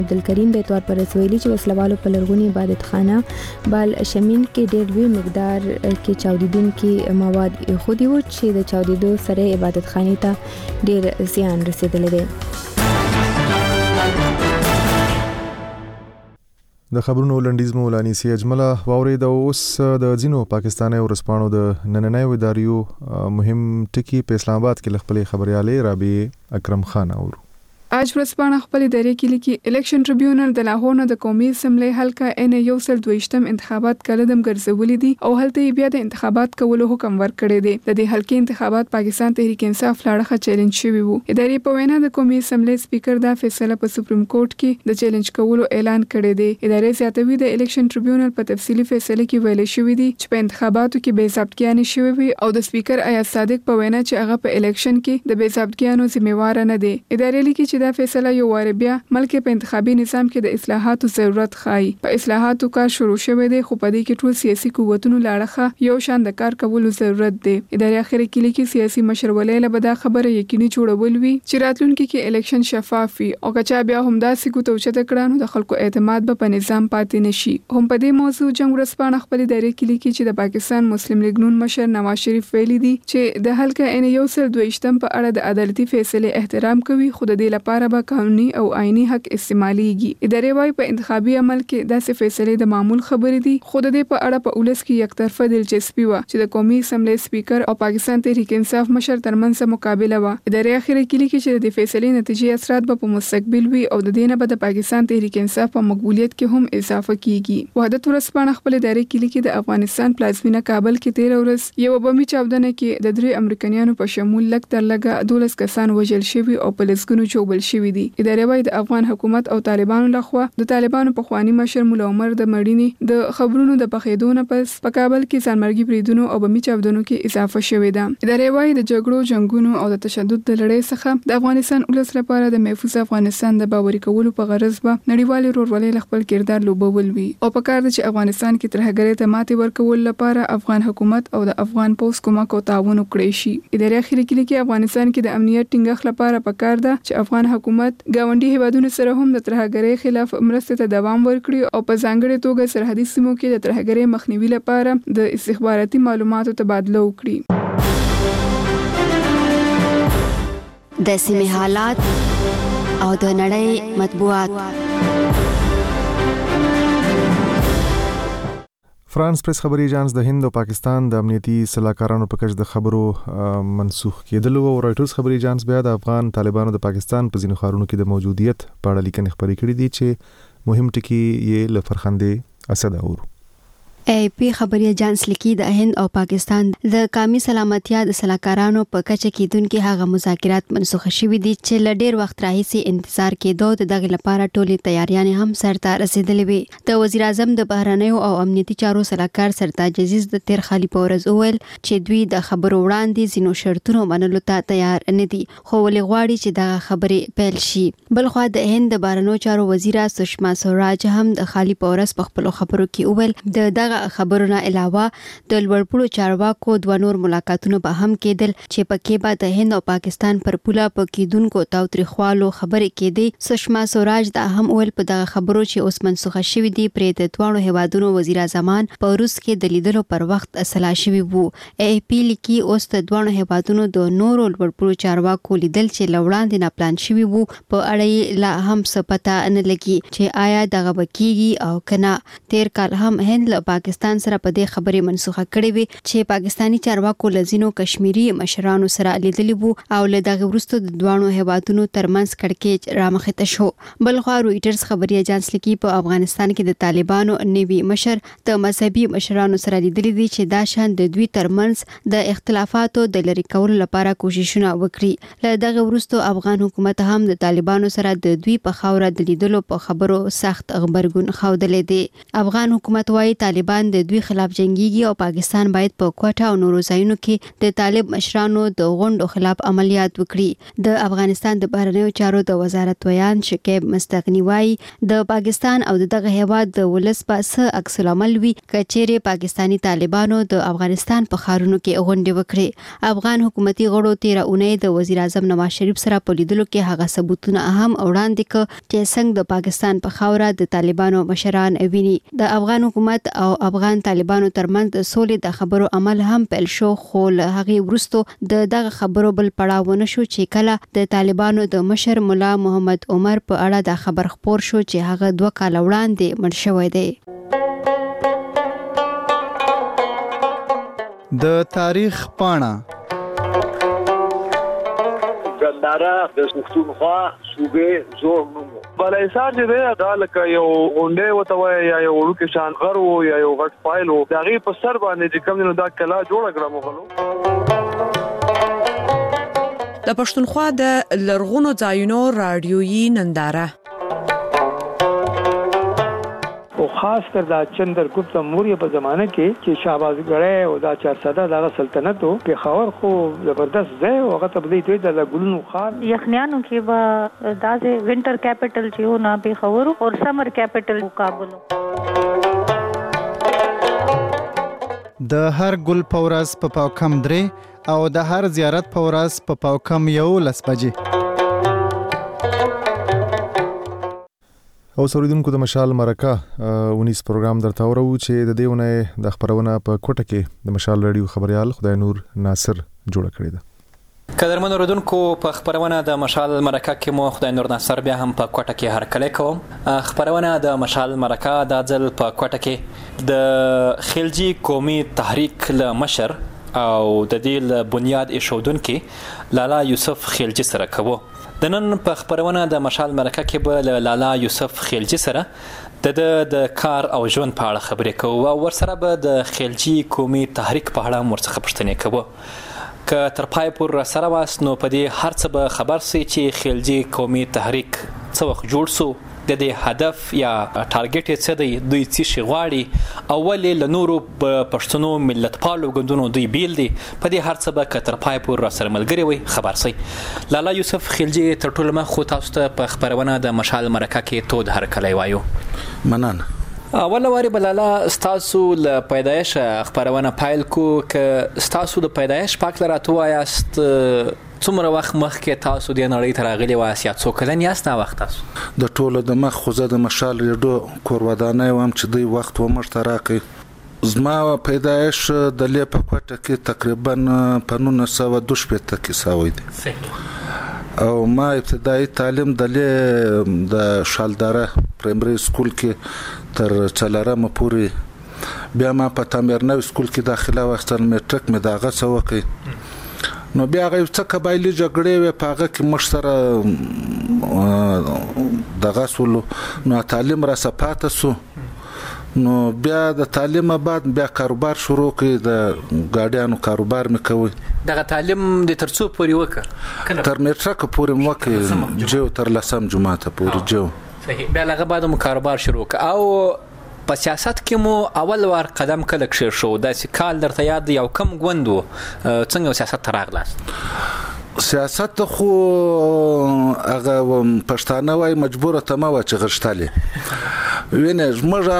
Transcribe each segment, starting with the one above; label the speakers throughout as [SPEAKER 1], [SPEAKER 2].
[SPEAKER 1] عبدالکریم د اتوار پر ویلي چې وسلوالو په لرغونی عبادت خانه بال شمین کې ډېر لوی مقدار کې چاودیدونکي مواد خودي و چې د چاودیدو سره عبادت خانه ته ډېر زیان رسیدلی دی.
[SPEAKER 2] د خبرونو لنډیز مو لانیسی اجمله واوري د اوس د ځینو پاکستاني ورسپانو د نننۍ اداریو مهم ټکی په اسلام آباد کې خپل خبريالې رابي اکرم خان اورو.
[SPEAKER 3] آج ورځپاڼه خپل ادارې کې لیکي الیکشن ټریبیونل د لاهور نه د قومي اسمبلی حلقه N122 انتخابات کلدم ګرځولې دي او هلته بیا د انتخابات کولو حکم ورکړی دی. د دې حلقې انتخابات پاکستان تحریک انصاف لاړه چیلنج شوی وو. ادارې په وینا د قومي اسمبلی سپیکر دا فیصله په سپریم کورټ کې د چیلنج کولو اعلان کړی دی. ادارې زیاتوي د الیکشن ټریبیونل په تفصیلی فیصله کې ویل شوی دی چې په انتخاباتو کې بې ضابطګیانې شوی وي او د سپیکر ایاز صادق په وینا چې هغه په الیکشن کې د بې ضابطګیانو ذمہوار نه دی. ادارې لیکي چې دا فیصله یو واره بیا ملک په انتخابي نظام کې د اصلاحاتو ضرورت ښایي. په اصلاحاتو کار شروع شوی دی خو په دې کې ټول سیاسي قوتونو لاړه یو شان د کار کولو ضرورت دی. ادارې اخر کې لیکي سیاسي مشرولۍ له بدا خبره یقیني جوړول وي چې راتلونکي کې الیکشن شفاف وي او کچا بیا هم داسې کو توچته کړانو د خلکو اعتماد به په نظام پاتې نشي. هم په دې موضوع جنگ ورسپانه خپل ادارې کې لیکي چې د پاکستان مسلم لیگ نون مشر نواز شریف ویلي دي چې د حلقه N122 په اړه د عدالتي فیصله احترام کوي خو د دې لپاره به قانوني او آئینی حق استعماليږي. ادارې وايي په انتخابي عمل کې داسې فیصله د معمول خبرې دي خو د دې په اړه په اولس کې یک طرفه دلچسپي و چې د قومي اسمبلی سپیکر او پاکستان تحریک انصاف مشر ترمنځ مقابله و. ادارې اخر کې لیکي چې د فیصلې نتیجې اثرات به په مستقبل وي او د دې نه به د پاکستان تحریک انصاف په مقبولیت کې هم اضافه کیږي. وحدت ورسپانه خپل ادارې کې لیکي د افغانستان پلازمینه کابل کې 13 ورځ یو بمي چاودنه کې د 3 امریکایانو په شمول لک تر لګه 12 کسان وژل شوي او په لسګونو چوبل شوي دي. ادارې وايي د افغان حکومت او طالبانو لخوا د طالبانو په خواني مشر مولا عمر د مړینې د خبرونو د پخېدو نه پس په کابل کې ځانمرګي بریدونو او بمي چاودنو کې اضافه شوې ده. ادارې وايي د جګړو جنگونو او د تشدد د لړۍ څخه د افغانستان ولس لپاره د محفوظ افغانستان د باوري کولو په غرض به نړیوال ورورولۍ خپل کردار لوبول وي او په کار د چې افغانستان کې ترهګرۍ ته ماتې ورکول لپاره افغان حکومت او د افغان پولیس کومک او تعاون وکړي شي. ادارې اخر کې لیکي افغانستان کې د امنیت ټینګښت لپاره پکار ده چې افغان حکومت ګاونډي هیوادونو سره هم د ترهګرۍ خلاف مرستې ته دوام ورکړي او په ځانګړي توګه سرحدي سیمو کې د ترهګرۍ مخنیوي لپاره د استخباراتي معلوماتو تبادله وکړي.
[SPEAKER 4] د سیمې حالات او د نړۍ مطبوعات.
[SPEAKER 2] فرانس پریس خبري ایجانس د هند او پاکستان د امنیتي سلاکارانو په کچ د خبرو منسوخ کېدل او رایټرز خبري ایجانس بیا د افغان طالبانو د پاکستان په ځینو ښارونو کې د موجودیت په اړه لیکنې خبرې کړې دي چې مهم ټکی یې له فرخندې اسد اورو.
[SPEAKER 4] AP خبري ایجانس لیکي د هند او پاکستان د قومي سلامتیا د سلاکارانو په کچه کېدونکو هغه مذاکرات منسوخ شوي دي چې ل ډیر وخت راهیسي انتظار کېدو د دغه لپاره ټولې تیاریانې هم سرته رسیدلې وي. د وزیر اعظم د بهرنیو او امنیتي چارو سلاکار سرتاج عزیز د تیر خالي پورز اول چې دوی د خبرو وړاندې زینو شرطونو منلو ته تیار نه دي خو ولې غواړي چې دغه خبرې پیل شي. بلخو د هند د بهرنیو چارو وزیره سشما سوراج هم د خالي پورز په خپل خبرو کې اول د خبرونه علاوه د لوړپوړو چارواکو دوه نور ملاقاتونه به هم کېدل چې پکې به د هند او پاکستان پر پوله په کېدونکو تاوتریخوالو خبرې کېدې. سشما سوراج دا هم اول په دغه خبرو چې اوس منسوخه شوې دي پرې د دواړو هیوادونو وزیر اعظمان په روس کې د لیدلو پر وخت اصلاح شوي وو. AP لیکي اوس د دواړو هیوادونو د نورو لوړپوړو چارواکو لیدل چې لوړاندې نه پلان شوي وو په اړه لا هم څه پته نه لګي چې آیا دغه وکیږي او کنه. تیر کال هم هند له پاکستان سره په دې خبرې منسوخه کړې وي چې پاکستانی چارواکو لزینو کشمیری مشرانو سره لیدلی وو او له دغه وروسته د دوانو هیوادونو ترمنځ کړکېچ رامخته شو. بلخو رويټرز خبري ایجانس لیکي په افغانستان کې د طالبانو نوي مشر د مذهبي مشرانو سره لیدلی دي چې دا شان د دوی ترمنځ د اختلافاتو د لری کولو لپاره کوششونه وکړي. له دغه وروسته افغان حکومت هم د طالبانو سره د دوی په خاوره د لیدلو په خبرو سخت خبرګون ښودلې دي. افغان حکومت وايي طالبان طالبان د دوی خلاف جنگيږي او پاکستان باید په کوټه او نورو ځایونو کې د طالب مشرانو د غونډو خلاف عملیات وکړي. د افغانستان د بهرنیو چارو د وزارت ویان شکیب مستغنی وايي د پاکستان او دغه هیواد د ولس په څه عکس العمل وي کچېره پاکستانی طالبانو د افغانستان په ښارونو کې غونډې وکړي. افغان حکومتي غړو 13 اونۍ د وزیر اعظم نواز شریف سره په لیدلو کې هغه ثبوتونه اهم وړاندې کړ چې څنګه د پاکستان په خاوره د طالبانو مشران ویني. د افغان حکومت او افغان طالبانو ترمنځ د سولې د خبرو عمل هم پیل شو، خو له هغه وروسته دغه خبرو بل پړاو ونه شو چې کله د طالبانو د مشر مولا محمد عمر په اړه د خبر خپور شو چې هغه 2 کال وړاندې مړ شوی دی.
[SPEAKER 5] د تاریخ پاڼه
[SPEAKER 6] ګنداره د پښتونخوا صوبې زوړ نوم بلایسار چې دی دا لکه یو غونډې وته وای یا یو ورکه شان غر وو یا یو غټ فایل وو دا غي په سر باندې چې کوم نو دا کلا جوړ کړم غلو.
[SPEAKER 7] د پښتونخوا د لرغونو ځایونو رادیويي ننداره
[SPEAKER 8] او خاص کر دا چندرګپت موریا په زمانه کې چې شهبازګړی او دا 400 دغه سلطنت په خاور خو زبردست ځای او هغه تبدیل دوی د ګلونو خار
[SPEAKER 9] یخنیانو کې به داسې وینټر کیپټل چې و نه په خاور او سمر کیپټل کابل.
[SPEAKER 5] د هر ګل پورس په پاوکم درې او د هر زیارت پورس په پاوکم 11 بجې.
[SPEAKER 2] او سوریدونکو د مشال مرکه 19 پروګرام درته ورو چې د دیونه د خبرونه په کوټه کې د مشال رادیو خبريال خدای نور ناصر جوړ کړی ده.
[SPEAKER 10] قدرمن اوریدونکو په خبرونه د مشال مرکه کې مو خدای نور ناصر بیا هم په کوټه کې هرکلی کوم. خبرونه د مشال مرکه د ځل په کوټه کې د خلجی قومي تحریک له مشر او د دې بنیاد ایښودونکي لالا یوسف خلجی سره کوو. د نن په خبرونه د مشال مرکه کې به لالا یوسف خلجی سره د کار او ژوند په اړه خبرې کوو او ورسره به د خلجی قومي تحریک په اړه مرڅخه پوښتنې کوو. که تر پای پورې سره واست نو په دې هر څه به خبر سي چې خلجی قومي تحریک څه وخت جوړ سو، د دې هدف یا ټارګټ یې څه دی، دوی څه شي غواړي، اول له نورو پښتنو ملتپالو ګوندونو دوی بیل دي. په دې هر څه به که تر پای پورې راسره ملګري وي خبر سي. لالا یوسف خلجی تر ټولو مخکې تاسو ته په خبرونه د مشال مرکه کې تود هرکلی وایو.
[SPEAKER 5] مننه.
[SPEAKER 10] اول واری بلالا ستاسو له پیدایش خبرونه پایل کو که ستاسو د پیدایش پاک لراتو وایاست څومره وخت مخکې تاسو د نړۍ ته راغلي وایاست یا څو کلن یاست نا وخت تاسو؟
[SPEAKER 11] د ټولو د مخ خو زه د مشال ریډیو کورودانۍ وم چې دوی وخت ومر ته راکړي. زما پیدایش د لې په کوټه کې تقریبا په 1912 کې سوی دی او ما ابتدایي تعلیم د لې د شالداره پرایمري سکول کې تر 4مه پورې، بیا ما په تعمیرنوي سکول کې داخله واخیستل، میټرک مې دغه څه وکړ. نو بیا هغه څه قبایلي جګړې وې په هغه کې موږ سره دغه سولو نو تعلیم را سپاته سو. نو بیا د تعلیم بعد بیا کاروبار شروع کړ، د ګاډیانو کاروبار مې کوي.
[SPEAKER 10] دغه تعلیم د ترڅو پورې وکړ؟
[SPEAKER 11] تر میټرک پورې مو وکړ، جو تر 10 جماعته پورې جو.
[SPEAKER 10] صحیح. بیا هغه بعد مو کاروبار شروع کړ او په سیاست کې مو اول وار قدم کله کښې شو؟ داسې کال درته یاد یو کم ګوند و څنګه سیاست ته راغلاست؟
[SPEAKER 11] سیاست خو هغه پښتانه وای مجبوره ته ما و چې غشتلې وینې زموږ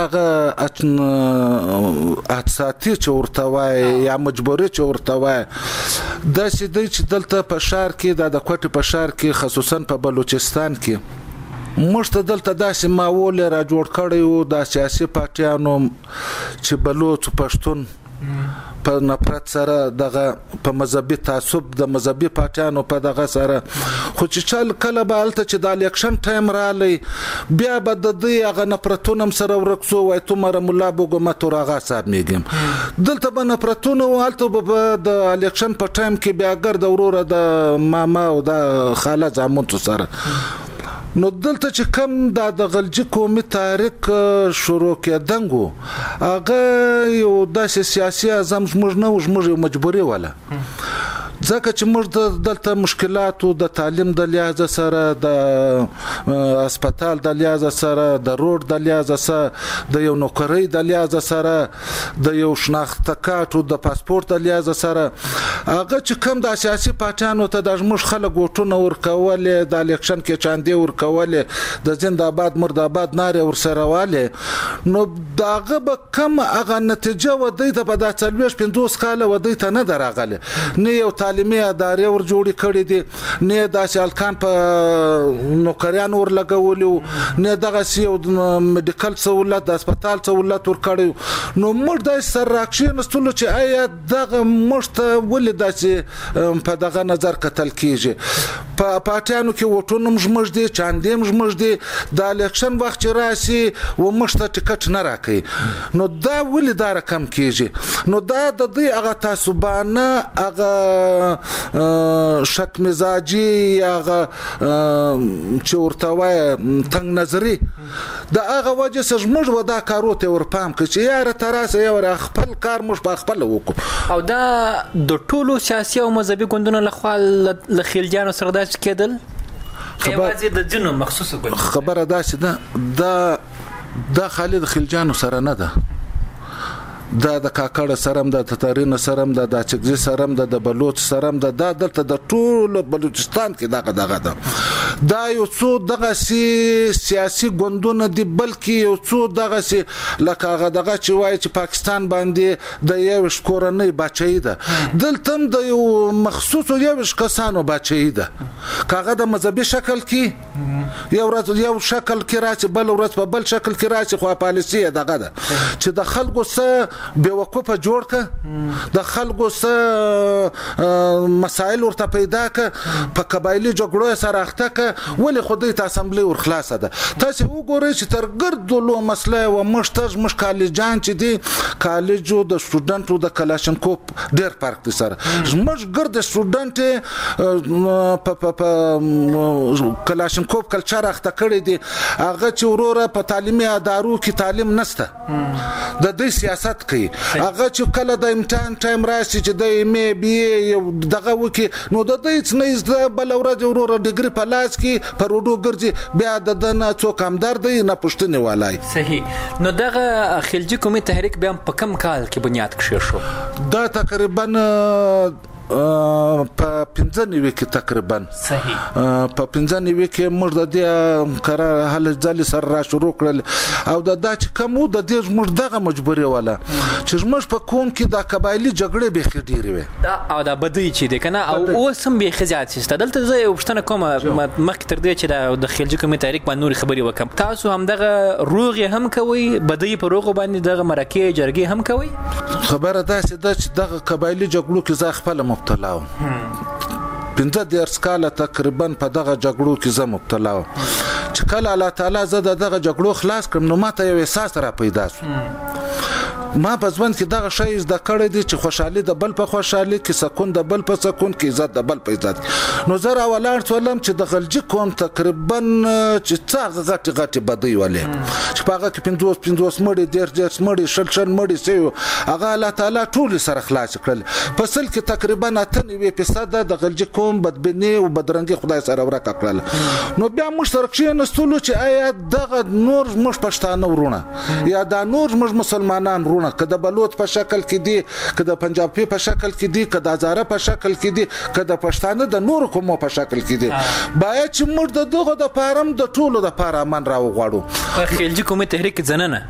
[SPEAKER 11] هغه احساساتي چې ورته وای یا مجبوري چې ورته وای داسې دی چې دلته په شهر کې د کوټې په شهر کې خصوصا په بلوچستان کې موږ ته دلته داسې ماحول را جوړ کړی و د سیاسي پارټیانو چې بلوچ پښتون په نفرت سره دغه په مذهبي تعصب د مذهبي پارټیانو په دغه سره خو چې چل کله به هلته چې د الیکشن ټایم رالی بیا به د دوی هغه نفرتونه هم سره ورکسو وای تو مره ملا بوګمت راغا صاحب میګم دلته به نفرتونه هلته به د الیکشن په ټایم کې بیا ګرد وروره د ماما او د خاله زامن سره نو دلته چې کم د غلجی قومي تحریک شروع کېدنګو هغه یو داسې سیاسي اعظم زموږ نه زموږ مجبوري ولا ځکه چې موږ دلته مشکلاتو د تعلیم د لحاظ سره د هسپتال د لحاظ سره د روډ د لحاظ سره د یو نوکرۍ د لحاظ سره د یو شناخته کارت د پاسپورت د لحاظ سره هغه چې کوم د سیاسي پارټیانو ته د موږ خلک وټونه ورکول د الیکشن کې چاندې ورکول د زنده‌باد مرده‌باد ناره ورسره نو داغه به کم هغه نتیجه ودی ته په د 40-50 کال ودی ته نه دراغله نه یو تعلیمي ادارې ور جوړې کړې دي نه د سالکان په نوکریان ور لګولو نه دغه یو میډیکل سہولت د هسپتال سہولت ور کړو نو موږ د سر راکشي نستلو چې آیا دغه مشته ولې داسې په دغه نظر کتل کیږي په پارټیانو کې وټونم جمج دي چاندیم جمج دي د الیکشن وخت راسي و مشته ټیکټ نه راکې نو دا ولې دا رقم کیږي نو دا د دې هغه تعصبانه هغه شک مزاجي هغه چې ورته وای تنگ نظری دا هغه وجه سجمج ودا کاروته ورپام چې یاره تراسه یو خپل کار مش په خپل وکړو
[SPEAKER 10] او دا د ټولو سیاسي او مذهبي ګوندونو لخوا لخیلجانو سره داس کېدل خبره د جنو مخصوصه ګل
[SPEAKER 11] خبره ده دا خالد خلجانو سره نه ده دا د کاکړ سرم د تتارین سرم د چګزي سرم د بلوچ سرم د دلته د ټول بلوچستان کې دغه ده دا یو څو دغه سیاسي ګوندونه دي بلکې یو څو دغه لکه دغه چې وایي چې پاکستان باندې د یو شکورنۍ بچی ده دلته د یو مخصوص یو کسانو بچی ده کاغه د مذهبي شکل کې یو ورځ یو شکل کې راځي بل ورځ په بل شکل کې راځي خو پالیسي دغه ده چې د خلکو سره بیوقوفه جوړ ک د خلکو سره مسائل ورته پیدا ک په قبایلی جګړو سره اخته ک ولې خودی ته اسمبلی ور خلاصه ده تاسو وګورئ چې تر ګردلو مسله و مشتج مش کالجان چې دی کالجو د سټوډنټو د کلاشنکوف ډیر فرق دي سره مش ګرد سټوډنټ په کلاشنکوف کلچر اخته کړی دي هغه چې وروره په تعلیمي ادارو کې تعلیم نشته د دې سیاست کوي هغه چې کله د امتحان ټایم راشي چې د مې بي دغه وکي نو د دې څنګه بل ورځ وروره ډیګري په لاس کې پر وډو ګرځي بیا د نه څوک همدار دی نه پښتني والای
[SPEAKER 10] صحیح نو دغه خلجي قومي تحریک بیا په کم کال کې بنیاد کړی شو
[SPEAKER 11] دا تقریبا په 95 کې تقریبا
[SPEAKER 10] صحیح
[SPEAKER 11] په 95 کې موږ د دې قرار حل ځل سره را شروع کړل او د داچ کومو د دې موږ دغه مجبوري ولا چې موږ په کوم کې د قبایلی جګړې به خډيري وي
[SPEAKER 10] او دا بدوي چې د کنه او اوس هم به خزات شته دلته زه یو پښتنه کوم مخکې تر دې چې د خلجي قومي تحریک باندې نور خبري وکم تاسو هم دغه روغ هم کوي بدوي په روغ باندې دغه مرکه جرګي هم کوي
[SPEAKER 11] خبره ده چې دغه قبایلی جګړو کې زه خپل مبتلا وم 15 کال تقریبا په دغه جګړو کې زه مبتلا وم چې کله الله تعالی زه دغه جګړو خلاص کړم نو ماته یو احساس را پیدا شو ما په ځوان کې دغه شی زده کړی دي چې خوشحالي د بل په خوشحالي کې سکون د بل په سکون کې عزت د بل په عزت نو زه راولاړ شولم چې د خلجي قوم تقریبا چې څه غټي بدوي ولې چې په هغه کې 50 مړي ډېر مړي شل مړي سي هغه الله تعالی ټول سره خلاص کړل په سل کې تقریبا 98% د خلجي قوم بدبیني او بدرنګي خدای سره ورکه کړل نو بیا مشترک شي نستلو چې آیا دغه نور مش پښتانه ورونه یا دا نور مش مسلمانان ورونه کده بلوچ په شکل کې دي کده پنجابي په شکل کې دي کده هزاره په شکل کې دي کده پښتانه د نور کومو په شکل کې دي باید چې موږ دغه د پارم د ټولو د پاره من راو غواړو
[SPEAKER 10] خلجي قومي تحریک زنانه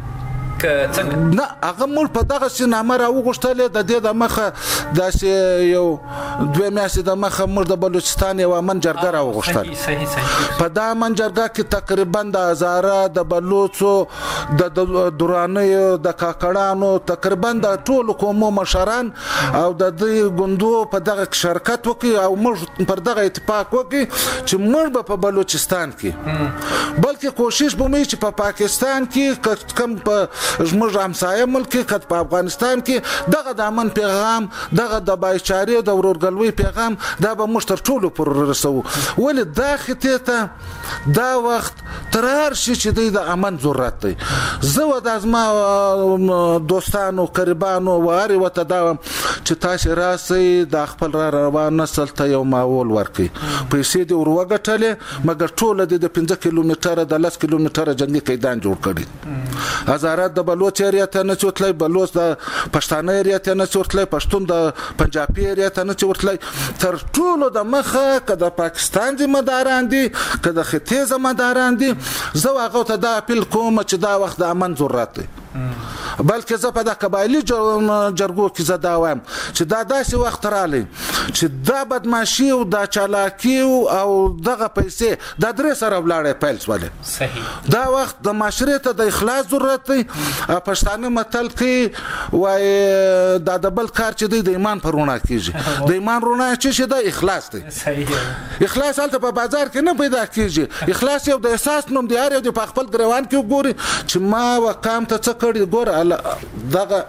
[SPEAKER 11] نه هغه مول په دغه سینما راوغشتل د دې د مخه داسې یو دوه میاشتې د مخه موږ د بلوچستان یو منجرګه راوغشتل
[SPEAKER 10] صحیح
[SPEAKER 11] په دا منجرګه کې تقریبا د هزاره د بلوچو د درانه د کاکړانو تقریبا د ټولو قومو مشران او د دې ګوندو په دغه شرکت وکي او موږ پر دغه اتفاق وکي چې موږ په بلوچستان کې بلکې کوشش وکړو چې په پاکستان کې کم په زموږ همسایه ملک کې په افغانستان کې دغه د امن پیغام دغه د بایچاري د ورورګلوي پیغام دا به موږ تر ټولو پر رسو ولې دا خته ته دا وخت تر هر شي چې د امن ضرورت دی زه و د ازما دوستانو قربانو واري وته دا چې تاسو راسي د خپل روان نسل ته یو ماحول ورکړي پیسې دی وروګټلې مګر ټول د 15 کیلومتره د 10 کیلومتره جنگي قیدان جوړ کړي هزارات د بلوچ ایریا ته نه چوتلای بلوچ د پښتانه ایریا ته نه چوتلای پښتون د پنجابي ایریا ته نه چوتلای تر ټولو د مخه کده پاکستان ذمہ داران دي کده خطي ذمہ داران دي زه هغه ته دا اپیل کوم چې دا وخت د امن ضرورت دی بلکې زه په د قبایلی جرګو کې زه دا وایم چې دا داسې وخت رالی چې دا بدمعشي او دا چالاکي او دغه پیسې دا درې سره ولاړې پیل شولې صحیح دا وخت د معاشرې ته د اخلاص ضرورت دی پښتانه متل کې وایي دا د بل کار چې دی د ایمان پر رڼا کېږي د ایمان رڼا چې د اخلاص دی صحیح اخلاص هلته په بازار کې نه پیدا کېږي اخلاص یو د احساس نوم دی هر یو په خپل ګریوان کې وګوري چې ما وقام ته څه کړي ګوره دغه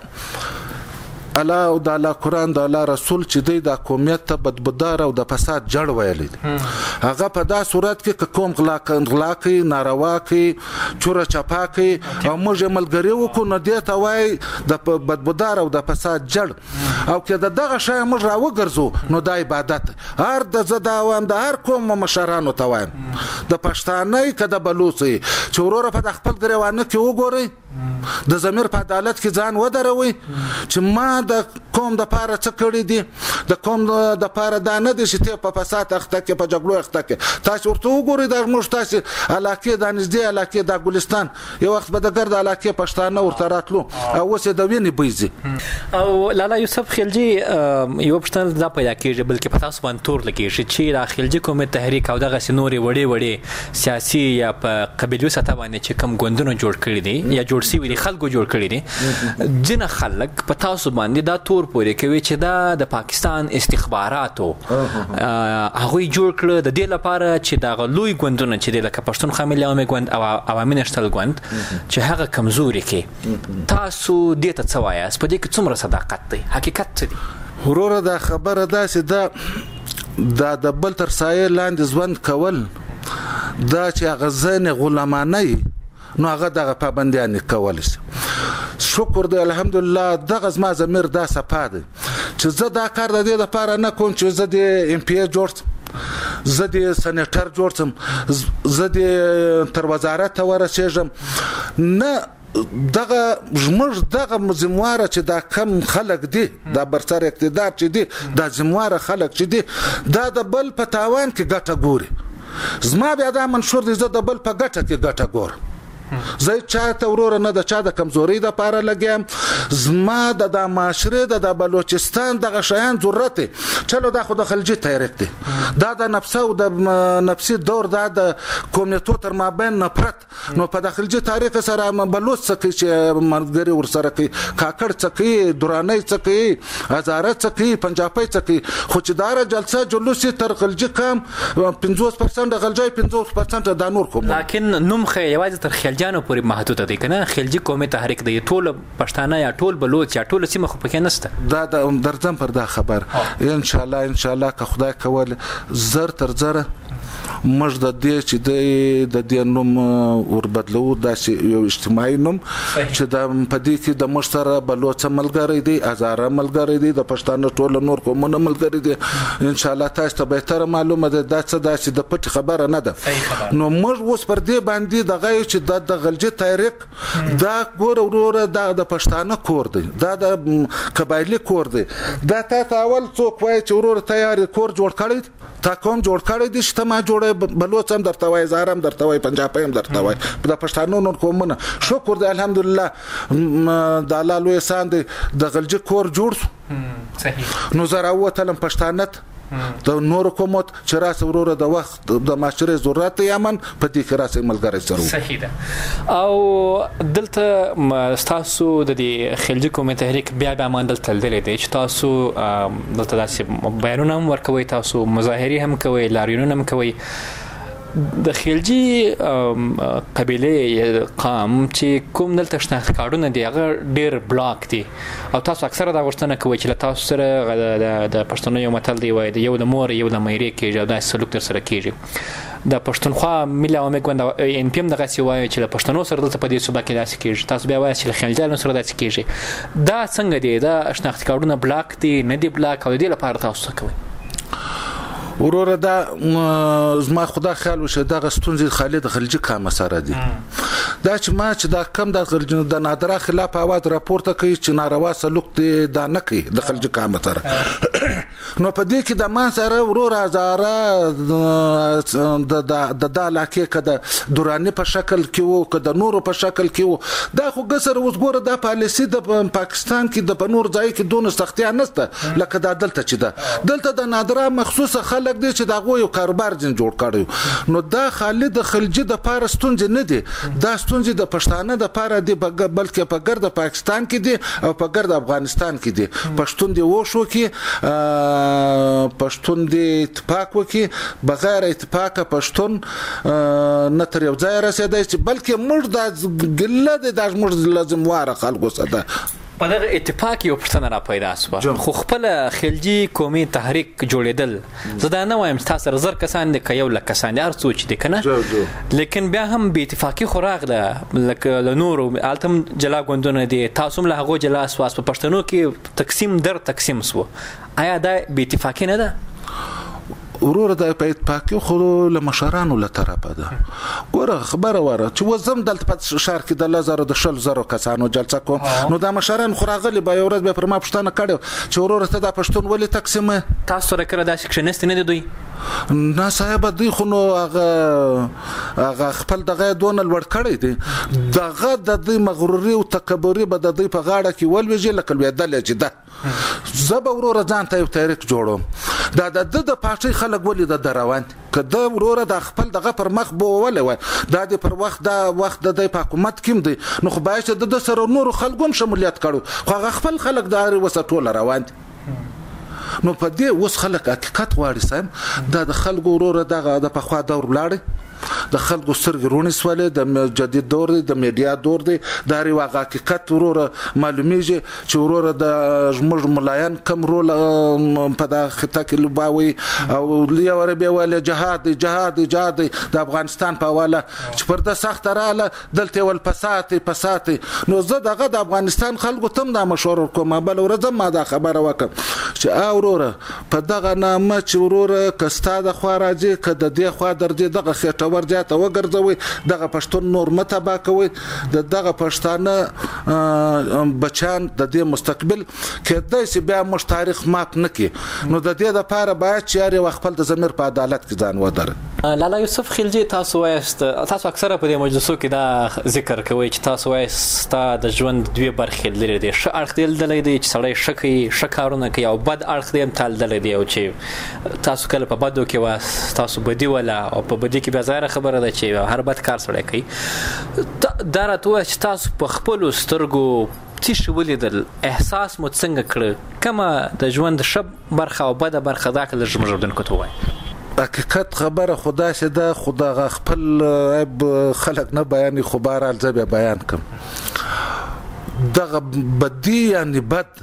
[SPEAKER 11] الله او د الله قران د الله رسول چې دی د قومیت ته بدبدار او د فساد جړ ویلي هغه په دا صورت کې کوم غلاقي ناروا کې چوره چپا کې او موږ ملګری وکړو نو دې ته وای د بدبدار او د فساد جړ او کې دغه شی موږ راوګرځو نو د عبادت هر د زداوام د هر کوم مشرانو ته وایم د پښتانه کده بلوڅي چې وروره په خپل ګریوانه کې وګوري د ضمیر په عدالت کې ځان ودروي چې ما د قوم د پاره څه کړی دي د قوم د پاره دا نه دي چې په فساد اخته کې په جګړو اخته کې تاسو ورته وګورئ د موږ تاسو علاقه د نږدې علاقه د ګلستان یو وخت به د ګرد علاقه پښتانه ورته راتلو او اوس د وینې بيزي
[SPEAKER 10] او لالا یوسف خلجی یو پښتون دا پیدا کیږي بلکې په تاسو باندې تور لګیږي چې د خلجی کومه تحریک او دغه سنوري وړي سیاسي یا په قبيلو سطح باندې چې کم ګوندونه جوړ کړي دي یا جوړ سوي دي خلکو جوړ کړي دي جن خلک په تاسو باندې دا تور پورې کوي چې دا د پاکستان استخباراتو هغه جوړ کړ د دې لپاره چې دا لوی ګوندونه چې د پښتون خامل یو ګوند او عوامي نشتل ګوند چې هغه کمزوري کې تاسو دې ته څه وایي په دې کې څومره صداقت دی حقیقت څه دی
[SPEAKER 11] وروره دا خبره ده چې دا د بل تر سایه لاندې ژوند کول دا چې غزنه غلامانه نو هغه دغه پابندیان کول شکر دی الحمدلله دغه زما زمير دا صفاده چې زه دا کار د دې لپاره نه کوم چې زه د ام پی جوړم زه د سېنیټر جوړم زه د تر وزارت ورسېږم نه دغه زموږ دغه زمواره چې دا کم خلک دي دا برسر اقتدار چې دي دا زمواره خلک چې دي دا د بل په تاوان کې ګټه ګوري زما بیا دا منشور دي زه د بل په ګټه کې ګټه ګورم زه چاته وروره نه د چا د کمزوري د پاره لګم زما د معاشره د بلوچستان دغه شیان ضرورت چلو دا خو د خلجی تحریک دی دا د نفس او د نفسي دور د کومنټو تر مابین نفرت نو په د خلجی تاریخ سره بلوچ څخه چې مرګري ور سره کوي کاکړ څخه درانه څخه هزاره څخه پنجابي څخه خو چې دار جلسه جلوس تر خلجی کم 50% غلجای 50% د نور کوم
[SPEAKER 10] لکن نوم خو یوازې تر خلجی جانو پورې محدود دی کنه خلجی قومي تحریک دی ټول پښتانه یا ټول بلوچ یا ټول سیمه خو پکې نشته
[SPEAKER 11] دا د درځم پر دا خبر ان شاء الله که خدای کول زر تر زره مش د دې چې د دې نوم ور بدلو د یو اجتماعي نوم چې د پدې کې د مشتره بلوچ ملګری دی هزاره ملګری دی د پښتانه ټول نور کومونه ملګری دی ان شاء الله تاسو ته به تر معلومه ده د څه د د پټ خبره نه ده نو موږ اوس پر دې باندې دغه چې د غلجی تحریک دا ګور وروره د پښتانه کور دی دا د قبایلی کور دی دا ته اول څوک وای چې وروره تیار کور جوړ کړی تا کوم جوړ کړی دي چې ما جوړه بلوچ هم درته وای زارم درته وای پنجابي هم درته وای د پښتنو نور کومونه شکر دی الحمدلله د الله لوی احسان دی د غلجی کور جوړ صحیح نو زرا وتلم پښتانت د نور کومت چې راس وروره د وخت د معاشره ضرورت یمن په دې کې راس ملګری سره
[SPEAKER 10] صحیح ده او دلته تاسو د خلجی قومي تحریک بیا ماندل تلدل دي چې تاسو دلته داسې بیانونه هم ورکوي تاسو مظاهري هم کوي لاریونونه هم کوي د خلجی قبيله قام چې کوم دلته شناخت کارونه دی هغه ډیر بلاک دي او تاسو اکثره دا غوښتنه کوي چې تاسو سره د پښتون یو متل دی وای یو د مور یو د مېری کې دا سلوک تر سره کیږي د پښتونخوا ملي عوامي ګوند ان پی ام دغه سی وایي چې د پښتنو سره د په دې صوبه کې داسې کیږي تاسو بیا وایي چې خلجانو سره داسې کیږي دا څنګه دی دا شناختی کارتونه بلاک دي نه دی بلاک او دې لپاره تاسو څه کوئ
[SPEAKER 11] وروره دا زما خدا خیال وشه دغه ستونزې خالد خلجي کامه سره دي دا چې ما چې دا کم د نادره خلاف اواز راپورته کوي چې ناروا سلوک دی دا نه کوي د خلجي کامه سره نو په دې کې د ما سره وروره هزاره د علاقې که د دوراني په شکل کې وو که د نورو په شکل کې وو دا خو ګسر اوس ګوره دا پالیسي د پاکستان کې د په نور ځای کې دونه سختیا نشته لکه دا دلته چې ده دلته د نادره مخصوصه خلک دي چې دا غو یو کاروبار جن جوړ کړی نو دا خالد خلجي د پاره ستونزې نه دي دا ستونزې د پښتانه د پاره دي بلکې په ګرد پاکستان کې دي او په ګرد افغانستان کې دي پښتون دی وشو کې پښتون دی اتفاق وکي بغیر اتفاق پښتون نه تر یو ځای رسیدای چې بلکې موږ د ګله د موږ لازم واره خلکو سره
[SPEAKER 10] په دغه اتفاق یو پښتنه را پیدا شوه خو خپل خلجي قومي تحریک جوړېدل زه دا نه وایم چې تاسو سره زر کسان دي که یو لک کسان دي هر څوک دي کنه لیکن بیا هم بې اتفاقي خو راغله لکه له نورو هلته هم جلا ګوندونه دي تاسو هم له هغو جلا سواست په پښتنو کې تقسیم در تقسیم سو آیا دا بې اتفاقي نه ده
[SPEAKER 11] وروره د په اتفاقي خو له مشرانو له طرفه ده ګوره خبره وره چې وزم دلته په شهر کې د لزر د شل زرو کسانو جلسه کوم نو دا مشران خو راغلي به یو ورځ به پر ما پښتنه کړو چې وروره ته د پښتون ولې تقسیمه
[SPEAKER 10] تاسو سره کړه داسې کښنست نه دي دوی
[SPEAKER 11] نه صاحب دوی خو نو هغه خپل دغه دونه لوړ کړی دی دغه د دوی مغروري او تکبري به د دوی په غاړه کې ولويږي لکه لوېدل چې ده زه به وروره ځان ته یو تحریک جوړوم دا د پارټۍ خلک ولې د روان که د وروره د خپل دغه پر مخ بوولې وای دا د پر وخت د په حکومت کې دی نو خو باید چې د سره نورو خلکو هم شمولیت کړو خو هغه خپل خلک د وسټول روان دي نو په دې اوس خلک حقیقت غواړي سم دا د خلکو وروره دغه د پخوا دور ولاړ د خلکو سترګې رونې سولې د جدید دور دی د میډیا دور دی دا یو حقیقت وروره معلومیږي چې وروره د زموږ ملایان کم رول په دغه خطه کې لوباوي او یو بیا ویل جهاد د افغانستان په حواله چې پر د سخته راله دلته ول پساتي نو زه دغه د افغانستان خلکو تم دا مشور کوم بل ورځ ما دا خبره وکم چې وروره په دغه نامه چې وروره کستا د خوا راځي که د دې خوا درځي دغه خېټه ورځاته وګرځوي دغه پښتون نور متبا کوي دغه پښتانه بچان د دې مستقبل کېدای شي بیا مش تاریخ ماپ نکي نو د دې لپاره باید چې یاري خپل د ضمیر په عدالت کې ځان ودرې
[SPEAKER 10] لالا یوسف خلجي تاسو اکثره په دې مجلسو کې دا ذکر کوي چې تاسو وایست د ژوند دوی برخې لري دي ښه اړخ دلته دی چې سړی شکارونه کوي او بد اړخ دې هم تل دی او چې تاسو کله په بدو کې واس تاسو بدی ولا او په بدی کې بیا ظاهر خبره ده چې هر بد کار سره کوي دا راته چې تاسو په خپل سترګو چې ولیدل احساس مو څنګه کړ کما د ژوند شب برخه او بد برخه دا کله ژوندن کوته وای
[SPEAKER 11] حقیقت خبره خدا شه ده خدا خپل خلق نه بیان خو بار الزبه بیان کوم دغه بدی یعنی بد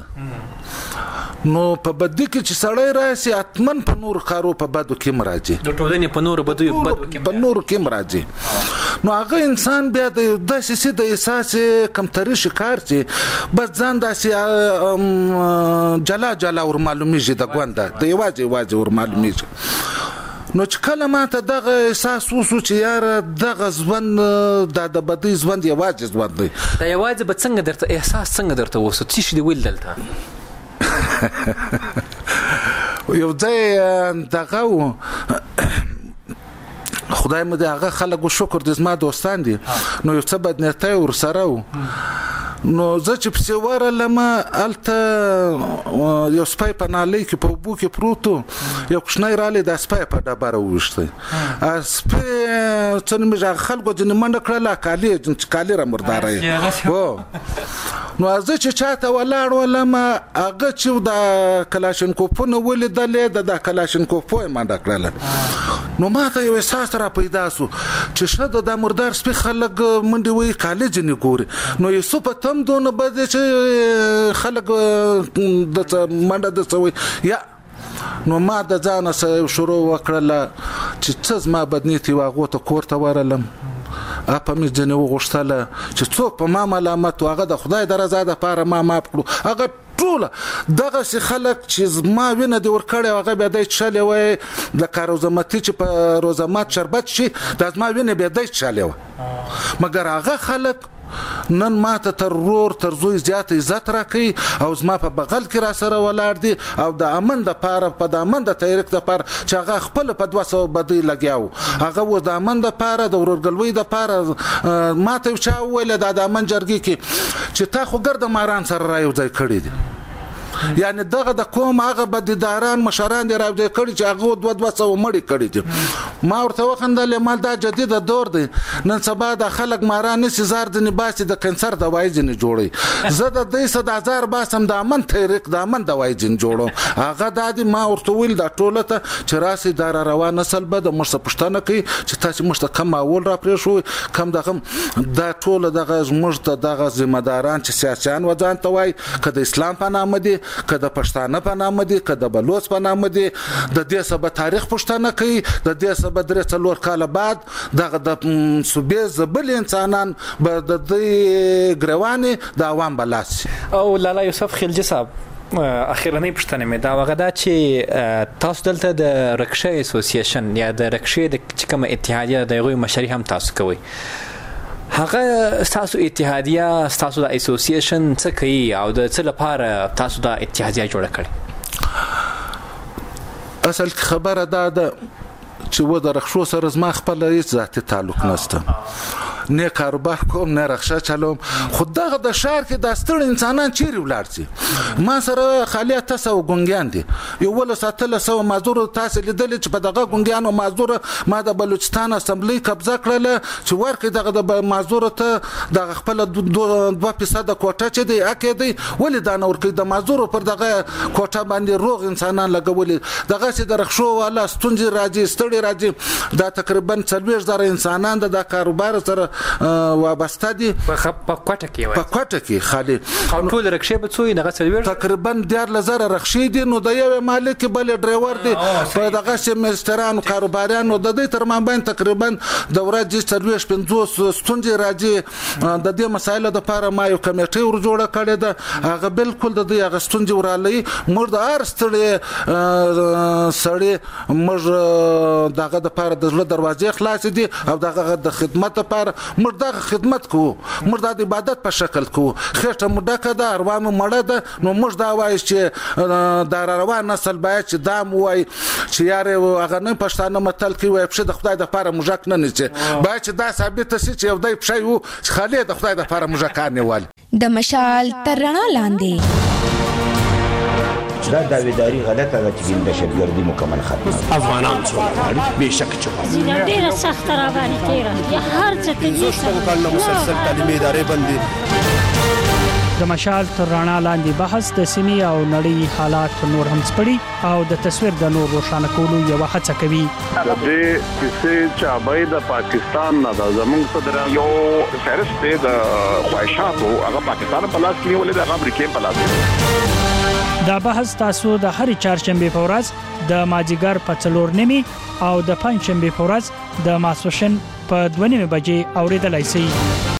[SPEAKER 11] نو په بدی کې چې سړی راشي اتمن په نور کارو په بدو کې مراجي
[SPEAKER 10] د ټولنې په نور بدو
[SPEAKER 11] کې مراجي نو هغه انسان بیا د داسې د احساس کمتري شکار چې بس ځان داسې جلا ور معلومیږي د غونډه د یواځې ور معلومیږي نو چې کله ماته دغه احساس وسو چې یار دغه ځوند د بدی ځوند یواځې ځوند دی
[SPEAKER 10] دا یواځې به څنګه درته احساس څنګه درته وسو چې دی ویل دلته
[SPEAKER 11] یو ځای دغه خدای مې دغه خلکو شکر دې زما دوستان دي نو یو څه بدنیتۍ ورسره نو زه چې پسې ورغلم هلته یو سپی په نالۍ کې په اوبو کې پروت یو کوچنی رالی دا سپی په ډبره وویشتی سپی څه نومېږي خلکو ځینې منډه کړله کالي را مرداره نو زه چې چاته ولاړ ولم هغه چې د کلاشینکوفونه ولیدلې د کلاشینکوف یې منډه کړله نو ماته یو احساس را پیدا سو چې ښه د مردار سپي خلک منډې وایي کالي ځینې ګوري نو یوسف په تم دونه بد چې خلک د منډه د څه وایي یا نو ما د ځان سره شروع وکړله چې څه زما بدنیتي واغو ته کور ته ورلم اپا مې ځنې وغوښتله چې څوک په ما ملامت و هغه د خدای د رضا دپاره ما معاف کړو هغه ټوله دغسې خلک چې زما وینه دې ورکړې هغه بیا دی څښلې وی لکه روزمتي چې په روزمات شربت شي دا زما وینه بیا دی څښلې وه مګر هغه خلک نن ماته تر ورور تر زوی زیات عزت راکوي او زما په بغل کې را سره ولاړ دي او د امن دپاره په د امن د تحریک دپاره چې هغه خپله په 200 بدۍ لګیا و هغه اوس د امن دپاره د ورورګلوۍ دپاره ماته یو چا وویله دا د امن جرګې کې چې تا خو ګرد ماران سره را یو ځای کړي دي یعنی دغه د قوم هغه بدیداران مشران دی راوځي کړي چې هغه 200 مړي کړي دي ما ورته وخندل ما دا جدید دور دی نن سبا د خلک ماران نشي زار د نباسي د کانسر دوايي جن جوړي زه د 200,000 باسم د امن تحریک د امن دوايي جن جوړو هغه د ما ورته ویل د ټوله ته چې راسي دار روان نسل به د مرسته پښتنه کوي چې تاسو مرسته کم اول را پرې شو کم دغه د ټوله دغه مرسته دغه ذمہ داران چې سیاسيان وځان ته وای کده اسلام په نامه دي کده پښتانه په نامه دي کده بلوچ په نامه دي د دې سبا تاریخ پښتانه کوي د دې سبا درې څلور کال بعد دغه د صوبې زبل انسانان به د دې ګرواني د عوام بلاس
[SPEAKER 10] او لالا یوسف خلجی صاحب اخیرنۍ پښتنه مې دا وغدا چې تاسو دلته د رکشې اسوسییشن یا د رکشې د کوم اتحادیه د غوي مشري هم تاسو کوي هغه تاسو اتحادیه تاسو د اسوسییشن څه کوي او د څه لپاره تاسو د اتحادیه جوړ کړی
[SPEAKER 11] اصل خبره ده چې و د رخصو سره زما خپل هیڅ ذاتي تعلق نشته نه کاروبار کوم نه رخصه چلوم خود دغه د شهر کې د ستړي انسانان چیرې ولاړ شي ما سره خالی تاسو ګونګیان دي یو ول ساتل سو مازور تاسو لیدل چې په دغه ګونګیانو مازور ما د بلوچستان اسمبلی قبضه کړله چې ورکه دغه د مازور ته د خپل 2% کوټه چې دی اکه دی ولې دا نور کې د مازور پر دغه کوټه باندې روغ انسانان لګولې دغه چې د رخصو والا ستونزې راځي ستړي راځي دا تقریبا 40,000 انسانان د کاروبار سره وابسته دي
[SPEAKER 10] په کوټه
[SPEAKER 11] کې خالي
[SPEAKER 10] ټول رکشې به څوی دغه سلویر
[SPEAKER 11] تقریبا 10,000 رکشې دي نو د یو مالک بل ډرایور دی په دغه سیمستران کاروباریان نو د دې تر مابین تقریبا د ورځې 45 ستونزې راځي د دې مسایلو لپاره ما یو کمیټه ور جوړه کړې ده هغه بالکل د دې هغه ستونزې ورالې موږ د هر سړی موږ دغه د لپاره د دروازې خلاص دي او دغه د خدمت لپاره موږ د خدمت کوو موږ د عبادت په شکل کوو خېټه مو ډکه ده اروا مو مړه ده نو موږ دا وایو چې د روان نسل باید چې دا مو وایي چې یاره هغه نه پښتانه متل کوي وایي پښه د خدای د لپاره موږک نه نیسي باید چې دا ثابت شي چې یو دای پښه یو چې خالي د خدای د لپاره موږکان نیول
[SPEAKER 1] د مشال تر رڼا لاندې
[SPEAKER 12] دا داویداری غلطه ده چې د دهشتګردي مکمل ختمه
[SPEAKER 13] افغانان څو بهشکه چې
[SPEAKER 14] زینه ډیره سخت را باندې تیره یا هر څه کې
[SPEAKER 13] زوستو کله مسلسل تعلیمي ادارې باندې
[SPEAKER 15] د مشال تر رڼا لاندې بحث د سیمې او نړۍ حالات نور هم سپړي او د تصویر د نور روښانه کولو یو هڅه کوي
[SPEAKER 6] د دې کیسې چې ابای د پاکستان نه د زمونږ صدر یو فهرست دی د خواهشاتو هغه پاکستان په لاس کې ولې د امریکای په لاس کې
[SPEAKER 15] دا بحث تاسو د هر چهارشنبه په ورځ د ماجیګر په 4:30 او د پنځشنبه په ورځ د ماسوشن په 2:30 بجې اوریدلای شئ